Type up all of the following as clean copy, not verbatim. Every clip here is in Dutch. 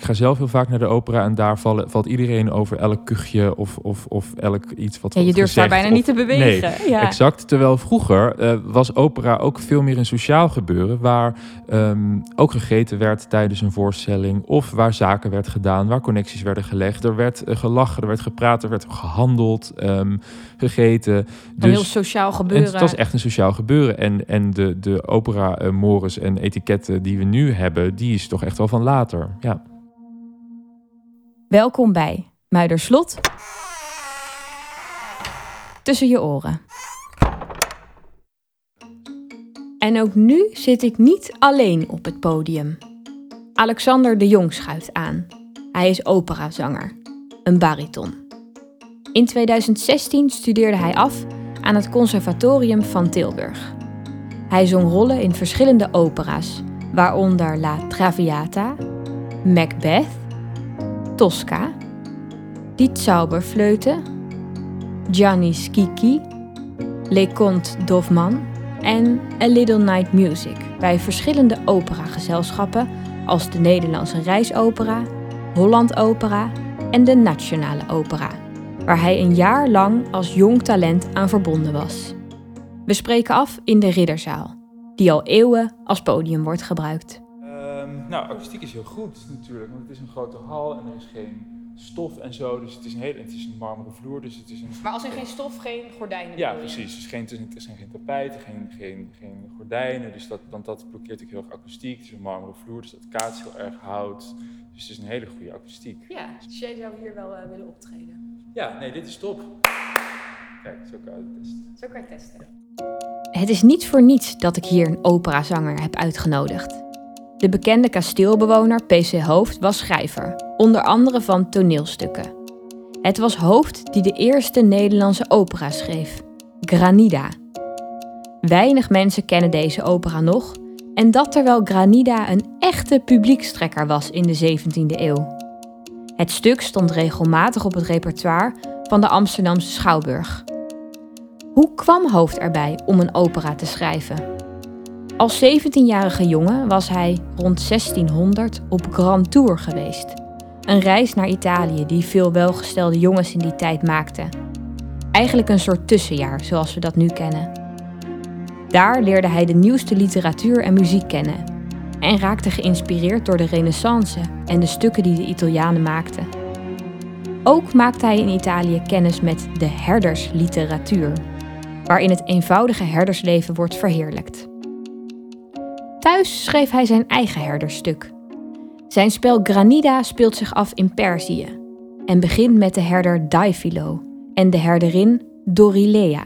ga zelf heel vaak naar de opera en daar valt iedereen over elk kuchje of elk iets wat je durft daar bijna niet te bewegen. Nee, exact. Terwijl vroeger was opera ook veel meer een sociaal gebeuren, waar ook gegeten werd tijdens een voorstelling, of waar zaken werd gedaan, waar connecties werden gelegd. Er werd gelachen, er werd gepraat, er werd gehandeld, gegeten. Een heel sociaal gebeuren. En het was echt een sociaal gebeuren. En de opera mores en etiketten die we nu hebben, die is toch echt wel van later. Ja. Welkom bij Muiderslot. Tussen je oren. En ook nu zit ik niet alleen op het podium. Alexander de Jong schuift aan. Hij is operazanger, een bariton. In 2016 studeerde hij af aan het Conservatorium van Tilburg. Hij zong rollen in verschillende opera's, waaronder La Traviata, Macbeth, Tosca, Die Zauberflöte, Gianni Schicchi, Les Contes d'Hoffmann en A Little Night Music bij verschillende operagezelschappen als de Nederlandse Reisopera, Holland Opera en de Nationale Opera, waar hij een jaar lang als jong talent aan verbonden was. We spreken af in de Ridderzaal, die al eeuwen als podium wordt gebruikt. Akoestiek is heel goed natuurlijk, want het is een grote hal en er is geen stof en zo, dus het is een marmeren vloer, dus het is een... Maar als er geen stof, geen gordijnen? Ja, precies. Dus er zijn geen tapijten, geen gordijnen, dus dat blokkeert ook heel erg akoestiek. Het is een marmeren vloer, dus dat kaatst heel erg hout, dus het is een hele goede akoestiek. Ja, dus jij zou hier wel willen optreden? Ja, nee, dit is top. Kijk, zo kan je het testen. Zo kan je testen. Ja. Het is niet voor niets dat ik hier een operazanger heb uitgenodigd. De bekende kasteelbewoner P.C. Hooft was schrijver, onder andere van toneelstukken. Het was Hooft die de eerste Nederlandse opera schreef, Granida. Weinig mensen kennen deze opera nog, en dat terwijl Granida een echte publiekstrekker was in de 17e eeuw. Het stuk stond regelmatig op het repertoire van de Amsterdamse Schouwburg. Hoe kwam Hooft erbij om een opera te schrijven? Als 17-jarige jongen was hij rond 1600 op Grand Tour geweest. Een reis naar Italië die veel welgestelde jongens in die tijd maakten. Eigenlijk een soort tussenjaar, zoals we dat nu kennen. Daar leerde hij de nieuwste literatuur en muziek kennen en raakte geïnspireerd door de Renaissance en de stukken die de Italianen maakten. Ook maakte hij in Italië kennis met de herdersliteratuur, waarin het eenvoudige herdersleven wordt verheerlijkt. Thuis schreef hij zijn eigen herdersstuk. Zijn spel Granida speelt zich af in Perzië en begint met de herder Daifilo en de herderin Dorilea.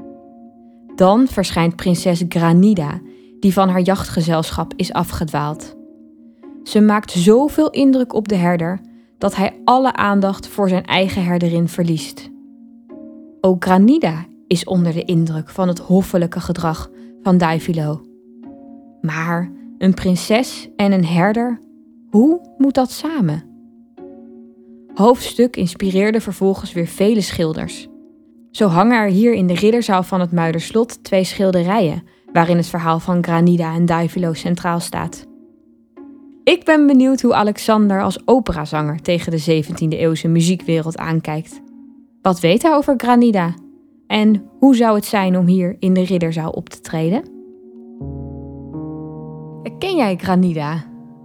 Dan verschijnt prinses Granida, die van haar jachtgezelschap is afgedwaald. Ze maakt zoveel indruk op de herder dat hij alle aandacht voor zijn eigen herderin verliest. Ook Granida is onder de indruk van het hoffelijke gedrag van Daifilo. Maar een prinses en een herder, hoe moet dat samen? Hoofdstuk inspireerde vervolgens weer vele schilders. Zo hangen er hier in de Ridderzaal van het Muiderslot 2 schilderijen, waarin het verhaal van Granida en Daifilo centraal staat. Ik ben benieuwd hoe Alexander als operazanger tegen de 17e-eeuwse muziekwereld aankijkt. Wat weet hij over Granida? En hoe zou het zijn om hier in de Ridderzaal op te treden? Ken jij Granida?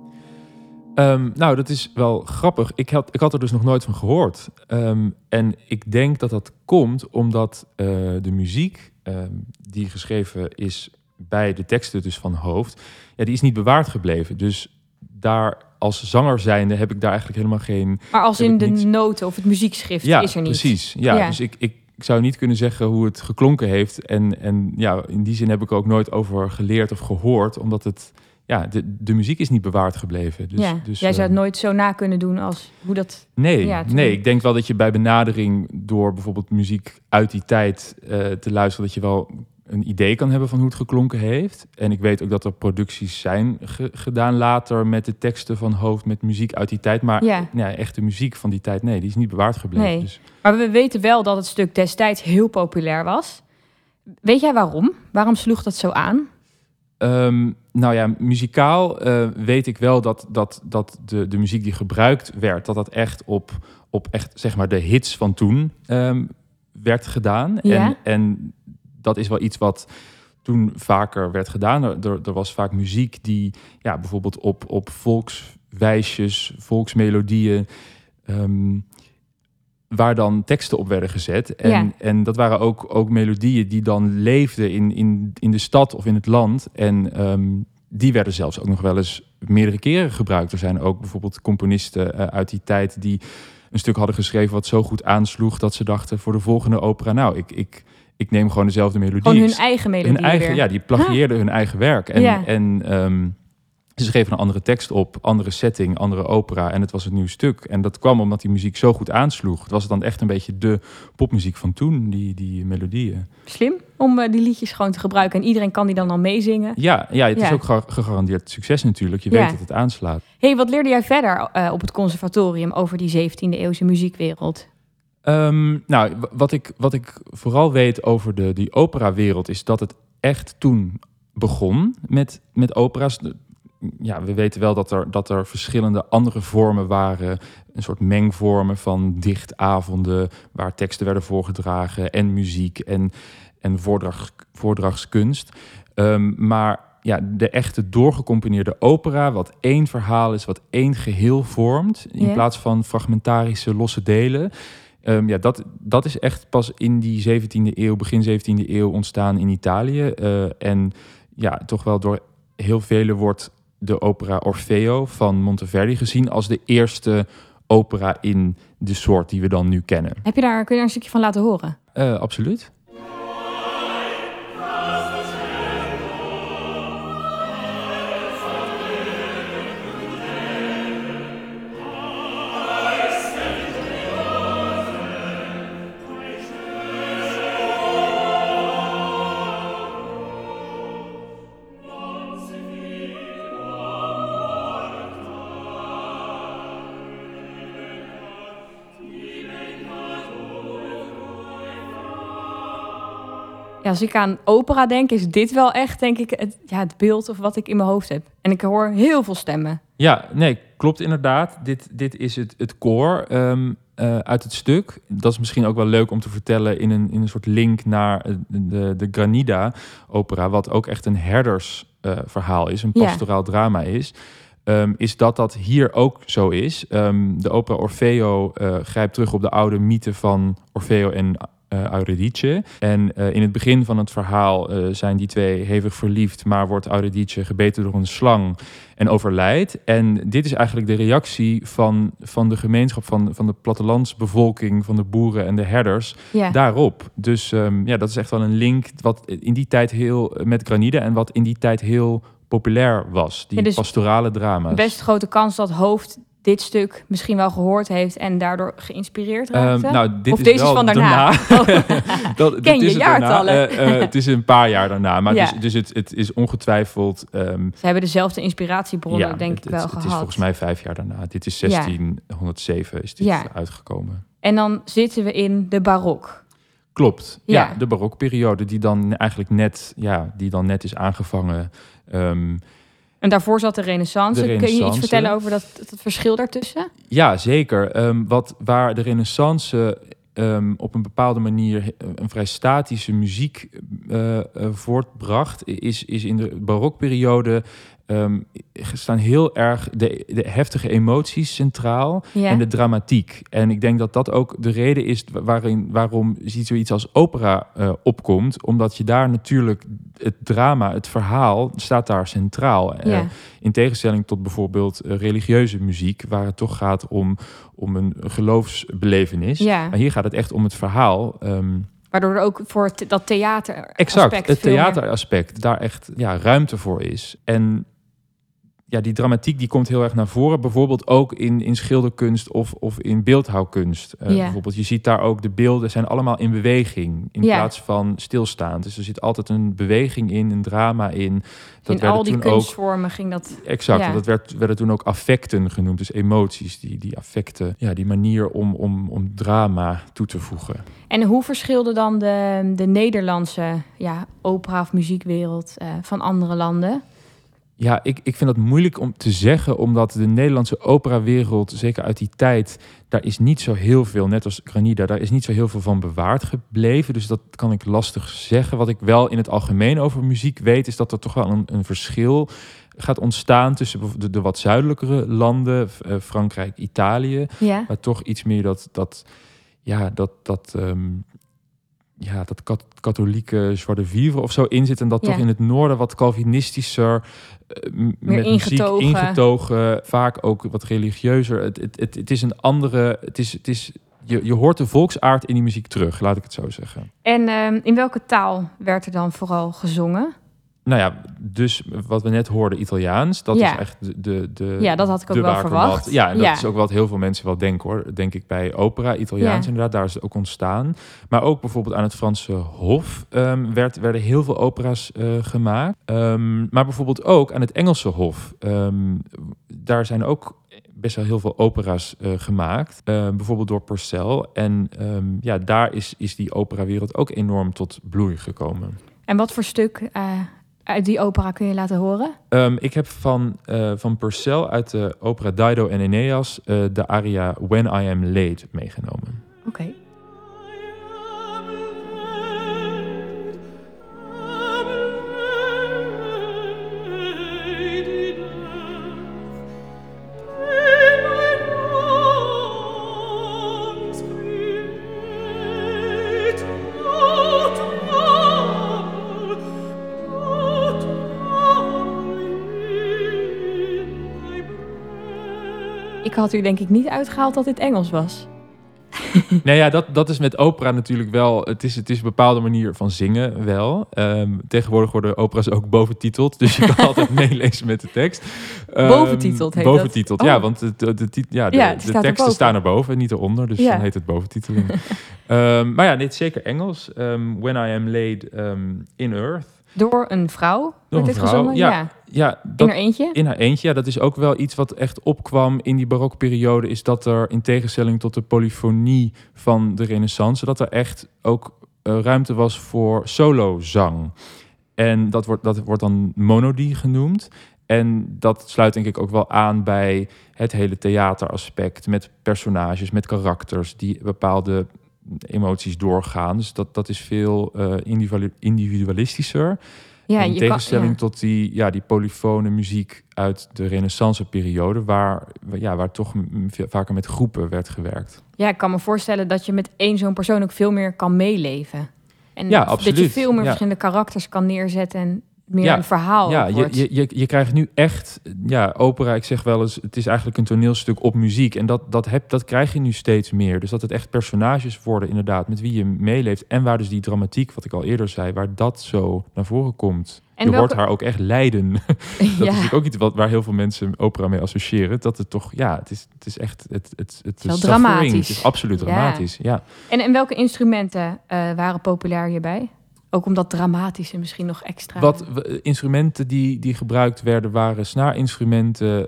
Dat is wel grappig. Ik had er dus nog nooit van gehoord. En ik denk dat dat komt omdat de muziek die geschreven is bij de teksten dus van Hooft, ja, die is niet bewaard gebleven. Dus daar als zanger zijnde heb ik daar eigenlijk helemaal geen... Maar als in de noten of het muziekschrift is er niet? Precies. Ja, dus ik zou niet kunnen zeggen hoe het geklonken heeft. En ja, in die zin heb ik ook nooit over geleerd of gehoord, omdat het... Ja, de muziek is niet bewaard gebleven. Dus jij zou het nooit zo na kunnen doen als hoe dat... Nee, ik denk wel dat je bij benadering door bijvoorbeeld muziek uit die tijd te luisteren, dat je wel een idee kan hebben van hoe het geklonken heeft. En ik weet ook dat er producties zijn gedaan later met de teksten van Hooft met muziek uit die tijd. Maar echte muziek van die tijd, nee, die is niet bewaard gebleven. Nee. Dus. Maar we weten wel dat het stuk destijds heel populair was. Weet jij waarom? Waarom sloeg dat zo aan? Nou ja, muzikaal weet ik wel dat de muziek die gebruikt werd, dat echt op echt, zeg maar, de hits van toen werd gedaan. Ja? En dat is wel iets wat toen vaker werd gedaan. Er was vaak muziek die bijvoorbeeld op volkswijsjes, volksmelodieën, waar dan teksten op werden gezet. En dat waren ook melodieën die dan leefden in de stad of in het land. En die werden zelfs ook nog wel eens meerdere keren gebruikt. Er zijn ook bijvoorbeeld componisten uit die tijd die een stuk hadden geschreven wat zo goed aansloeg dat ze dachten voor de volgende opera, nou, ik neem gewoon dezelfde melodie. Gewoon hun eigen melodie weer. Ja, die plagieerden hun eigen werk. En ze geven een andere tekst op, andere setting, andere opera. En het was een nieuw stuk. En dat kwam omdat die muziek zo goed aansloeg. Het was dan echt een beetje de popmuziek van toen, die melodieën. Slim om die liedjes gewoon te gebruiken. En iedereen kan die dan al meezingen. Ja, het is ook gegarandeerd succes natuurlijk. Je weet dat het aanslaat. Hey, wat leerde jij verder op het conservatorium over die 17e eeuwse muziekwereld? Nou, wat ik vooral weet over die operawereld is dat het echt toen begon met opera's. Ja, we weten wel dat er verschillende andere vormen waren. Een soort mengvormen van dichtavonden waar teksten werden voorgedragen en muziek en voordragskunst. Maar ja, de echte doorgecomponeerde opera, wat één verhaal is, wat één geheel vormt, in plaats van fragmentarische losse delen. Dat is echt pas in die 17e eeuw, begin 17e eeuw ontstaan in Italië. En ja, toch wel door heel velen wordt de opera Orfeo van Monteverdi gezien als de eerste opera in de soort die we dan nu kennen. Kun je daar een stukje van laten horen? Absoluut. Ja, als ik aan opera denk, is dit wel echt, denk ik, het beeld of wat ik in mijn hoofd heb. En ik hoor heel veel stemmen. Ja, nee, klopt inderdaad. Dit is het koor uit het stuk. Dat is misschien ook wel leuk om te vertellen in een soort link naar de Granida-opera, wat ook echt een herdersverhaal is, een pastoraal drama is. Is dat hier ook zo is. De opera Orfeo grijpt terug op de oude mythe van Orfeo en Eurydice. En in het begin van het verhaal zijn die twee hevig verliefd, maar wordt Eurydice gebeten door een slang en overlijdt. En dit is eigenlijk de reactie van de gemeenschap, van de plattelandsbevolking, van de boeren en de herders daarop. Dus dat is echt wel een link wat in die tijd heel met Granida en wat in die tijd heel populair was. Die dus pastorale drama's. Best grote kans dat Hoofd dit stuk misschien wel gehoord heeft en daardoor geïnspireerd raakte? Dit of is deze wel is van daarna? Ken je jaartallen? Het is een paar jaar daarna. Maar dus het is ongetwijfeld. Ze hebben dezelfde inspiratiebronnen, denk ik wel, gehad. Het is volgens mij 5 jaar daarna. Dit is 1607 is dit uitgekomen. En dan zitten we in de barok. Klopt. Ja, de barokperiode die dan eigenlijk net is aangevangen. En daarvoor zat de Renaissance. Kun je iets vertellen over dat verschil daartussen? Ja, zeker. Waar de Renaissance op een bepaalde manier een vrij statische muziek voortbracht, is in de barokperiode staan heel erg de heftige emoties centraal en de dramatiek. En ik denk dat dat ook de reden is waarom zoiets als opera opkomt. Omdat je daar natuurlijk het drama, het verhaal, staat daar centraal. In tegenstelling tot bijvoorbeeld religieuze muziek, waar het toch gaat om een geloofsbelevenis. Maar hier gaat het echt om het verhaal. Waardoor er ook voor dat theateraspect... Exact, het theateraspect, daar echt ruimte voor is. En die dramatiek die komt heel erg naar voren. Bijvoorbeeld ook in schilderkunst of in beeldhouwkunst. Bijvoorbeeld, je ziet daar ook de beelden zijn allemaal in beweging. In plaats van stilstaan. Dus er zit altijd een beweging in, een drama in. Dat in al die kunstvormen ging dat... Exact, dat werden toen ook affecten genoemd. Dus emoties, die affecten. Ja, die manier om drama toe te voegen. En hoe verschilde dan de Nederlandse opera- of muziekwereld van andere landen? Ja, ik vind dat moeilijk om te zeggen, omdat de Nederlandse operawereld, zeker uit die tijd, daar is niet zo heel veel, net als Granida, daar is niet zo heel veel van bewaard gebleven. Dus dat kan ik lastig zeggen. Wat ik wel in het algemeen over muziek weet, is dat er toch wel een verschil gaat ontstaan tussen de wat zuidelijkere landen, Frankrijk, Italië, waar toch iets meer dat katholieke joie de vivre of zo in zit. En dat toch in het noorden wat Calvinistischer, met ingetogen. muziek ingetogen, vaak ook wat religieuzer. Het is een andere... Je hoort de volksaard in die muziek terug, laat ik het zo zeggen. En in welke taal werd er dan vooral gezongen? Nou ja, dus wat we net hoorden, Italiaans. Dat is echt de dat had ik ook wel verwacht. Ja, en dat is ook wat heel veel mensen wel denken, hoor. Denk ik bij opera, Italiaans inderdaad. Daar is het ook ontstaan. Maar ook bijvoorbeeld aan het Franse Hof werden heel veel opera's gemaakt. Maar bijvoorbeeld ook aan het Engelse Hof. Daar zijn ook best wel heel veel opera's gemaakt. Bijvoorbeeld door Purcell. En daar is die operawereld ook enorm tot bloei gekomen. En wat voor stuk uit die opera kun je laten horen? Ik heb van Purcell uit de opera Dido en Aeneas de aria When I Am Laid meegenomen. Oké. Ik had u denk ik niet uitgehaald dat dit Engels was. Nou ja, dat is met opera natuurlijk wel... Het is een bepaalde manier van zingen wel. Tegenwoordig worden opera's ook boventiteld. Dus je kan altijd meelezen met de tekst. Boventiteld heet boventiteld, dat? ja. Want de teksten staan erboven, niet eronder. Dus dan heet het boventiteling. Maar ja, dit is zeker Engels. When I Am Laid in Earth. Door een vrouw wordt dit gezongen? Ja, in haar eentje? In haar eentje, ja. Dat is ook wel iets wat echt opkwam in die barokperiode. Is dat er, in tegenstelling tot de polyfonie van de Renaissance, dat er echt ook ruimte was voor solozang. En dat wordt dan monodie genoemd. En dat sluit denk ik ook wel aan bij het hele theateraspect. Met personages, met karakters die bepaalde emoties doorgaan. Dus dat is veel individualistischer. Ja, in tegenstelling tot die polyfone muziek uit de Renaissance-periode, waar toch vaker met groepen werd gewerkt. Ja, ik kan me voorstellen dat je met één zo'n persoon ook veel meer kan meeleven. En absoluut. Dat je veel meer verschillende karakters kan neerzetten en meer een verhaal. Ja, je krijgt nu echt... Ja, opera, ik zeg wel eens, het is eigenlijk een toneelstuk op muziek. En dat krijg je nu steeds meer. Dus dat het echt personages worden, inderdaad, met wie je meeleeft. En waar dus die dramatiek, wat ik al eerder zei, waar dat zo naar voren komt. En je hoort haar ook echt lijden. Dat is natuurlijk ook iets waar heel veel mensen opera mee associëren. Dat het toch, het is echt... Het is dramatisch. Het is absoluut dramatisch, ja. En welke instrumenten waren populair hierbij? Ook omdat dramatische misschien nog extra... Instrumenten die gebruikt werden waren snaarinstrumenten,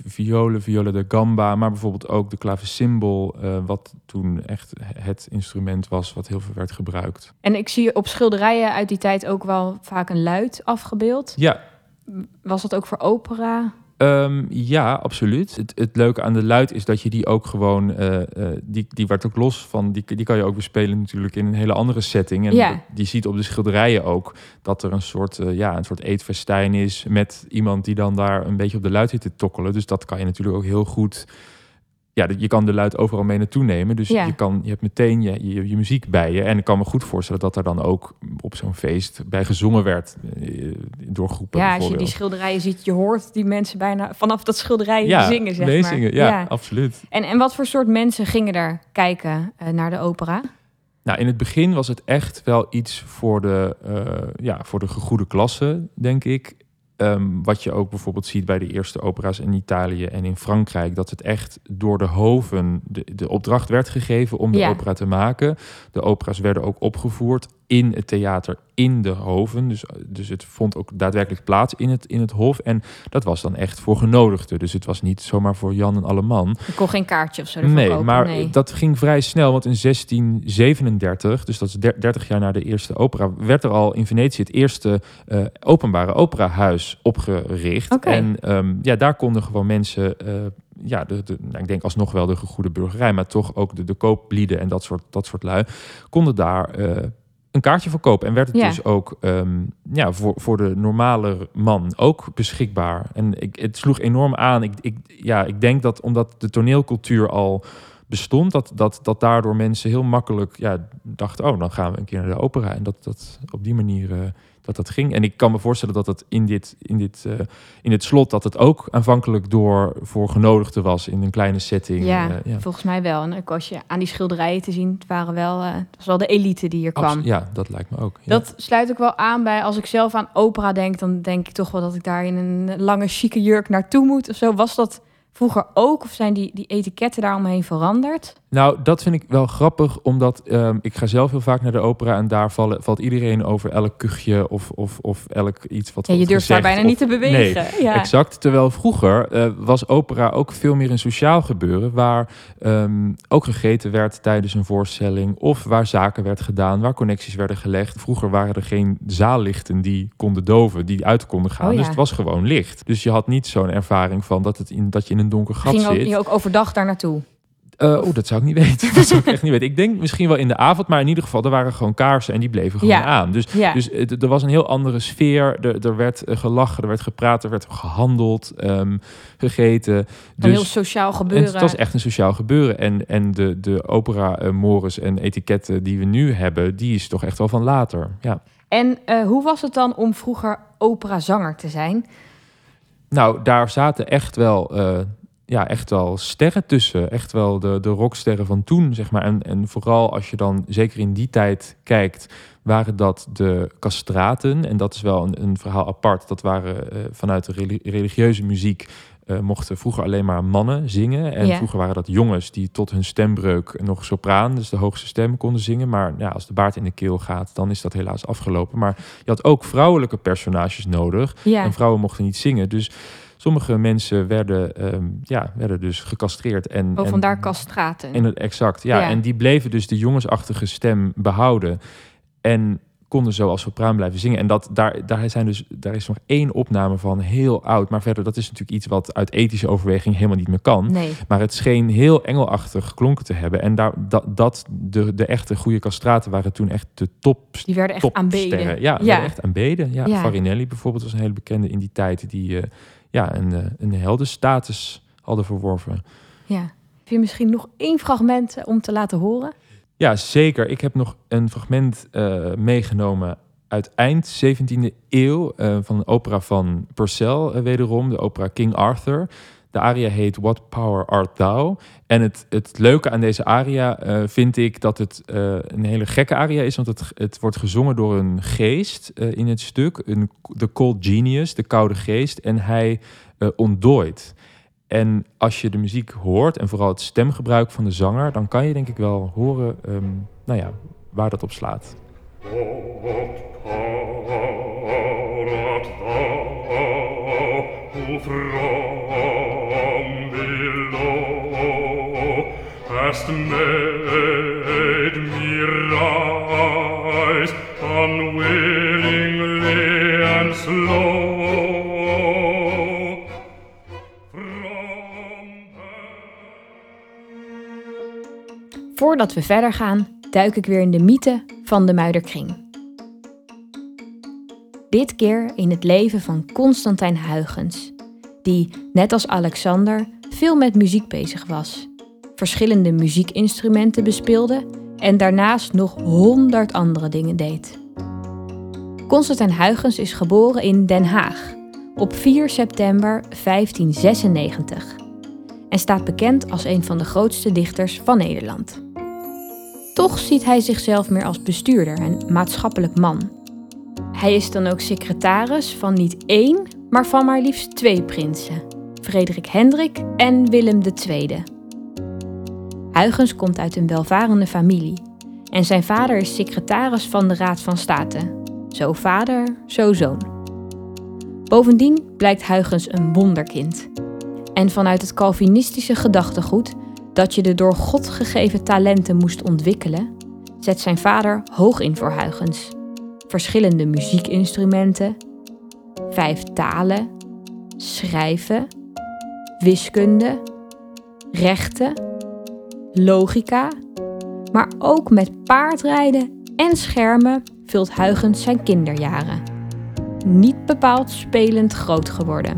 violen de gamba, maar bijvoorbeeld ook de klavecimbal, wat toen echt het instrument was wat heel veel werd gebruikt. En ik zie op schilderijen uit die tijd ook wel vaak een luid afgebeeld. Ja. Was dat ook voor opera? Ja, absoluut. Het leuke aan de luid is dat je die ook gewoon... die werd ook los van... Die kan je ook bespelen natuurlijk in een hele andere setting. En die ziet op de schilderijen ook dat er een soort eetfestijn is met iemand die dan daar een beetje op de luid zit te tokkelen. Dus dat kan je natuurlijk ook heel goed... Ja, je kan de luid overal mee naartoe nemen. Dus je hebt meteen je muziek bij je. En ik kan me goed voorstellen dat er dan ook op zo'n feest bij gezongen werd door groepen. Ja, als je die schilderijen ziet, je hoort die mensen bijna vanaf dat schilderij zingen, zeg meezingen, maar. Ja, absoluut. En wat voor soort mensen gingen er kijken naar de opera? Nou, in het begin was het echt wel iets voor de gegoede klasse, denk ik. wat je ook bijvoorbeeld ziet bij de eerste opera's in Italië en in Frankrijk, dat het echt door de hoven de opdracht werd gegeven om de opera te maken. De opera's werden ook opgevoerd in het theater, in de hoven. Dus het vond ook daadwerkelijk plaats in het hof. En dat was dan echt voor genodigden. Dus het was niet zomaar voor Jan en alleman. Je kon geen kaartje of zo ervoor kopen. Maar dat ging vrij snel. Want in 1637, dus dat is 30 jaar na de eerste opera, werd er al in Venetië het eerste openbare operahuis opgericht. Okay. En daar konden gewoon mensen, ik denk alsnog wel de gegoede burgerij, maar toch ook de kooplieden en dat soort lui, konden daar een kaartje voor kopen. En werd het dus ook voor de normale man ook beschikbaar. En het sloeg enorm aan. Ik denk dat omdat de toneelcultuur al bestond, dat daardoor mensen heel makkelijk dachten, dan gaan we een keer naar de opera. En dat op die manier dat ging. En ik kan me voorstellen dat het in dit slot, dat het ook aanvankelijk voor genodigden was in een kleine setting. Ja, volgens mij wel. En ook als je aan die schilderijen te zien, het was wel de elite die hier kwam. Ja, dat lijkt me ook. Ja. Dat sluit ook wel aan bij, als ik zelf aan opera denk, dan denk ik toch wel dat ik daar in een lange chique jurk naartoe moet of zo. Was dat vroeger ook? Of zijn die etiketten daaromheen veranderd? Nou, dat vind ik wel grappig, omdat ik ga zelf heel vaak naar de opera en daar valt iedereen over elk kuchje of elk iets wat je durft daar bijna niet te bewegen. Nee, exact. Terwijl vroeger was opera ook veel meer een sociaal gebeuren, waar ook gegeten werd tijdens een voorstelling of waar zaken werd gedaan, waar connecties werden gelegd. Vroeger waren er geen zaallichten die konden doven, die uit konden gaan. Dus het was gewoon licht. Dus je had niet zo'n ervaring van dat je in een donker gat zit. Ging je ook overdag daar naartoe? Dat zou ik niet weten. Dat zou ik echt niet weten. Ik denk misschien wel in de avond, maar in ieder geval, er waren gewoon kaarsen en die bleven gewoon aan. Dus er was een heel andere sfeer. Er werd gelachen, er werd gepraat, er werd gehandeld, gegeten. Een heel sociaal gebeuren. Het was echt een sociaal gebeuren. En de opera-mores en etiketten die we nu hebben, die is toch echt wel van later. Ja. En hoe was het dan om vroeger operazanger te zijn? Nou, daar zaten echt wel sterren tussen. Echt wel de rocksterren van toen, zeg maar. En vooral als je dan, zeker in die tijd, kijkt, waren dat de castraten. En dat is wel een verhaal apart. Dat waren vanuit de religieuze muziek mochten vroeger alleen maar mannen zingen. En vroeger waren dat jongens die tot hun stembreuk nog sopraan, dus de hoogste stem, konden zingen. Maar als de baard in de keel gaat, dan is dat helaas afgelopen. Maar je had ook vrouwelijke personages nodig. Ja. En vrouwen mochten niet zingen. Dus sommige mensen werden dus gecastreerd. Vandaar castraten. Exact, ja. En die bleven dus de jongensachtige stem behouden. En konden zo als sopraan blijven zingen. En daar is nog 1 opname van, heel oud. Maar verder, dat is natuurlijk iets wat uit ethische overweging helemaal niet meer kan. Nee. Maar het scheen heel engelachtig geklonken te hebben. En de echte goede castraten waren toen echt de top. Die werden echt aanbeden. Werden echt aanbeden. Ja. Farinelli bijvoorbeeld was een hele bekende in die tijd, die een heldenstatus hadden verworven. Ja. Heb je misschien nog 1 fragment om te laten horen? Ja, zeker. Ik heb nog een fragment meegenomen uit eind 17e eeuw van een opera van Purcell, wederom, de opera King Arthur. De aria heet What Power Art Thou? En het leuke aan deze aria vind ik dat het een hele gekke aria is, want het wordt gezongen door een geest in het stuk, de cold genius, de koude geest, en hij ontdooit. En als je de muziek hoort, en vooral het stemgebruik van de zanger, dan kan je denk ik wel horen waar dat op slaat. Hast made me rise unwillingly and slow. Voordat we verder gaan, duik ik weer in de mythe van de Muiderkring. Dit keer in het leven van Constantijn Huygens, die, net als Alexander, veel met muziek bezig was, verschillende muziekinstrumenten bespeelde en daarnaast nog 100 andere dingen deed. Constantijn Huygens is geboren in Den Haag op 4 september 1596 en staat bekend als een van de grootste dichters van Nederland. Toch ziet hij zichzelf meer als bestuurder en maatschappelijk man. Hij is dan ook secretaris van niet 1, maar van maar liefst 2 prinsen, Frederik Hendrik en Willem II. Huygens komt uit een welvarende familie en zijn vader is secretaris van de Raad van State. Zo vader, zo zoon. Bovendien blijkt Huygens een wonderkind. En vanuit het Calvinistische gedachtegoed dat je de door God gegeven talenten moest ontwikkelen, zet zijn vader hoog in voor Huygens. Verschillende muziekinstrumenten, 5 talen, schrijven, wiskunde, rechten, logica, maar ook met paardrijden en schermen vult Huygens zijn kinderjaren. Niet bepaald spelend groot geworden.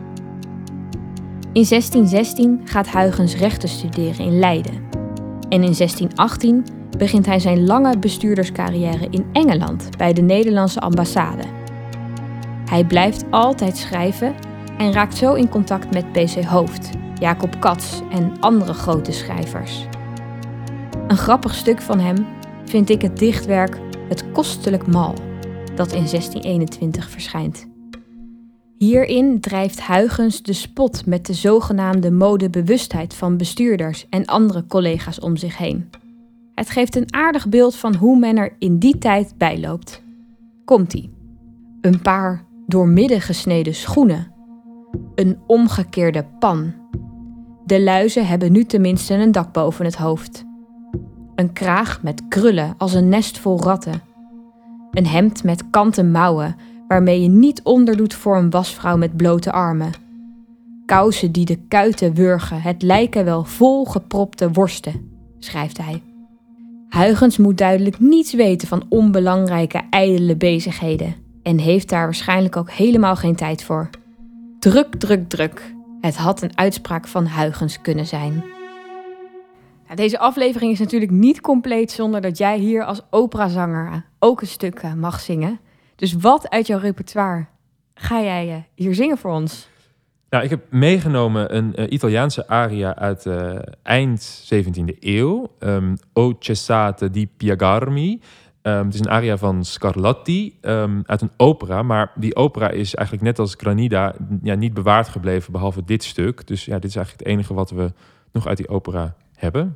In 1616 gaat Huygens rechten studeren in Leiden. En in 1618 begint hij zijn lange bestuurderscarrière in Engeland bij de Nederlandse ambassade. Hij blijft altijd schrijven en raakt zo in contact met P.C. Hooft, Jacob Cats en andere grote schrijvers. Een grappig stuk van hem vind ik het dichtwerk Het Kostelijk Mal, dat in 1621 verschijnt. Hierin drijft Huygens de spot met de zogenaamde modebewustheid van bestuurders en andere collega's om zich heen. Het geeft een aardig beeld van hoe men er in die tijd bijloopt. Komt-ie. Een paar doormidden gesneden schoenen. Een omgekeerde pan. De luizen hebben nu tenminste een dak boven het hoofd. Een kraag met krullen als een nest vol ratten. Een hemd met kanten mouwen waarmee je niet onderdoet voor een wasvrouw met blote armen. Kousen die de kuiten wurgen, het lijken wel vol gepropte worsten, schrijft hij. Huygens moet duidelijk niets weten van onbelangrijke, ijdele bezigheden en heeft daar waarschijnlijk ook helemaal geen tijd voor. Druk, druk, druk. Het had een uitspraak van Huygens kunnen zijn. Deze aflevering is natuurlijk niet compleet zonder dat jij hier als operazanger ook een stuk mag zingen. Dus wat uit jouw repertoire ga jij hier zingen voor ons? Nou, ik heb meegenomen een Italiaanse aria uit eind 17e eeuw. O cessate di piegarmi. Het is een aria van Scarlatti uit een opera. Maar die opera is eigenlijk net als Granida niet bewaard gebleven, behalve dit stuk. Dus ja, dit is eigenlijk het enige wat we nog uit die opera hebben.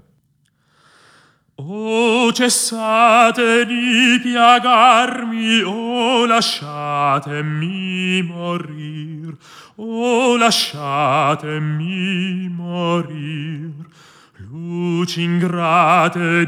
O cessate di piagarmi, o lasciatemi morir, o lasciatemi morir. Luci ingrate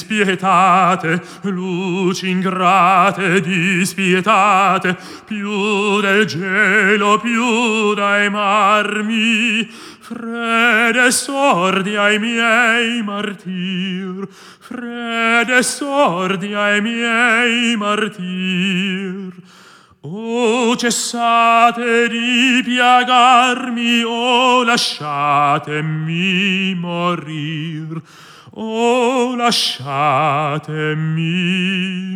dispietate, più del gelo, più dai marmi, fredde sordi ai miei martir, fredde sordi ai miei martir. O cessate di piagarmi, o lasciatemi morir, o lasciatemi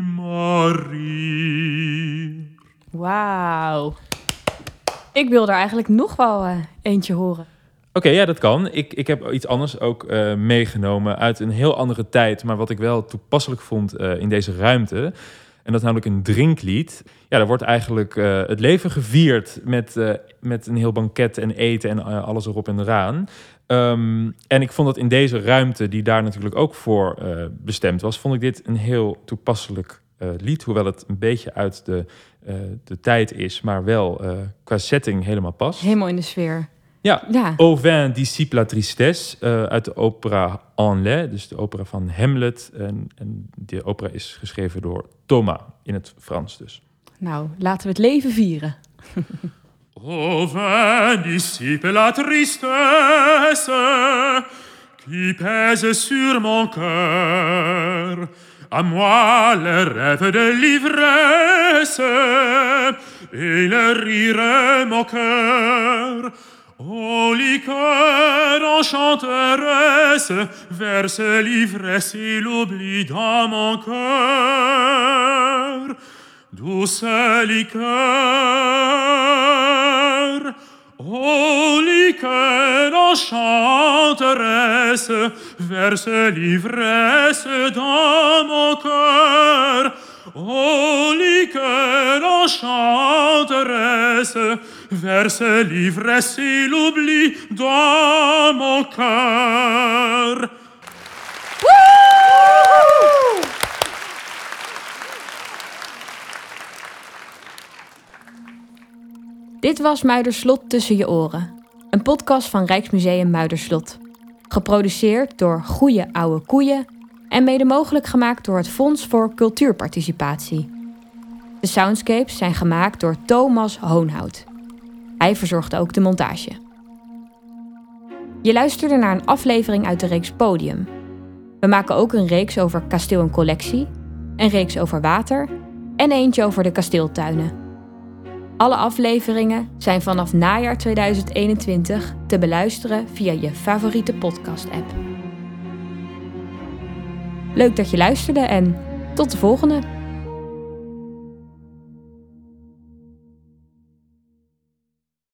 morir. Wauw. Ik wil er eigenlijk nog wel eentje horen. Oké, ja, dat kan. Ik heb iets anders ook meegenomen uit een heel andere tijd, maar wat ik wel toepasselijk vond in deze ruimte. En dat is namelijk een drinklied. Ja, daar wordt eigenlijk het leven gevierd met een heel banket en eten en alles erop en eraan. En ik vond dat in deze ruimte, die daar natuurlijk ook voor bestemd was, vond ik dit een heel toepasselijk lied. Hoewel het een beetje uit de tijd is, maar wel qua setting helemaal past. Helemaal in de sfeer. Ja. Au vin dissipe la tristesse uit de opera Hamlet, dus de opera van Hamlet. En die opera is geschreven door Thomas, in het Frans dus. Nou, laten we het leven vieren. Au vin dissipe la tristesse qui pèse sur mon cœur. À moi le rêve de l'ivresse et le rire moqueur. Ô liqueur enchanteresse, verse l'ivresse et l'oubli dans mon cœur. Douce liqueur, ô liqueur enchanteresse, verse l'ivresse dans mon cœur. ô liqueur enchanteresse, verse l'ivresse et l'oubli dans mon cœur. Dit was Muiderslot tussen je oren. Een podcast van Rijksmuseum Muiderslot. Geproduceerd door Goeie Ouwe Koeien en mede mogelijk gemaakt door het Fonds voor Cultuurparticipatie. De soundscapes zijn gemaakt door Thomas Hoonhout. Hij verzorgde ook de montage. Je luisterde naar een aflevering uit de reeks Podium. We maken ook een reeks over kasteel en collectie, een reeks over water en eentje over de kasteeltuinen. Alle afleveringen zijn vanaf najaar 2021 te beluisteren via je favoriete podcast-app. Leuk dat je luisterde en tot de volgende!